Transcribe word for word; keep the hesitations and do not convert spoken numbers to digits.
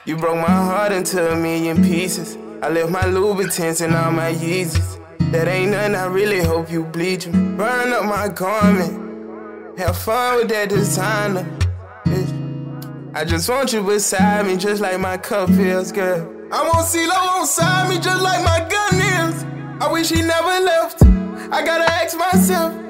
You broke my heart into a million pieces. I left my Louboutins and all my Yeezys. That ain't nothing, I really hope you bleach me. Burn up my garment. Have fun with that designer, bitch. I just want you beside me, just like my cup feels, girl. I want CeeLo on side me, just like my gun is. I wish he never left. I gotta ask myself,